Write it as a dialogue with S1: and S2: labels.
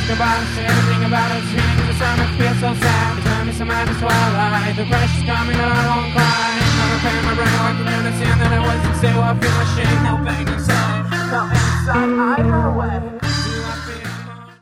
S1: asking about it, say everything about it. It's feeling in the summer, feel so sad. They tell me some at the twilight. The pressure's coming, I won't cry. I'm repairing my brain, working to understand that I wasn't still. I feel